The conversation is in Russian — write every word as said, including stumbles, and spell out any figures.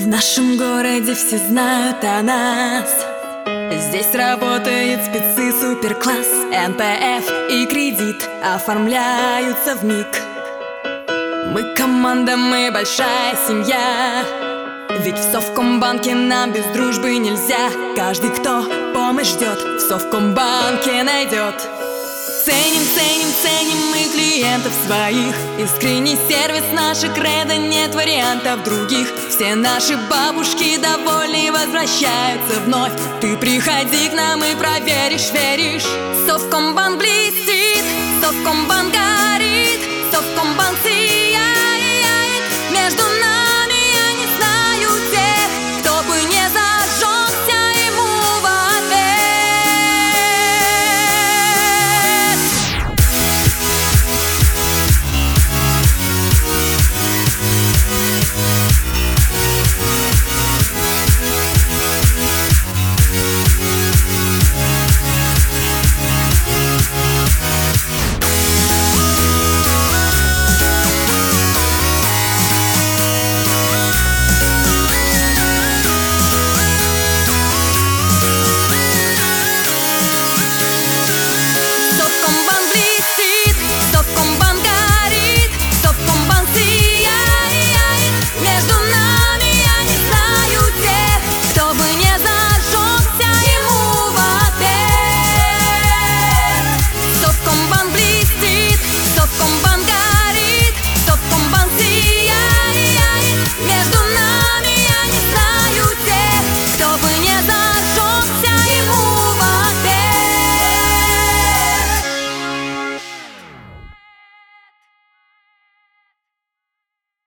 В нашем городе все знают о нас. Здесь работает спецы суперкласс. эн пэ эф и кредит оформляются вмиг. Мы команда, мы большая семья. Ведь в Совкомбанке нам без дружбы нельзя. Каждый, кто помощь ждет, в Совкомбанке найдет. Ценим, ценим, ценим мы клиентов своих. Искренний сервис, наша кредо, нет вариантов других. Все наши бабушки довольны, возвращаются вновь. Ты приходи к нам и проверишь, веришь. Совкомбанк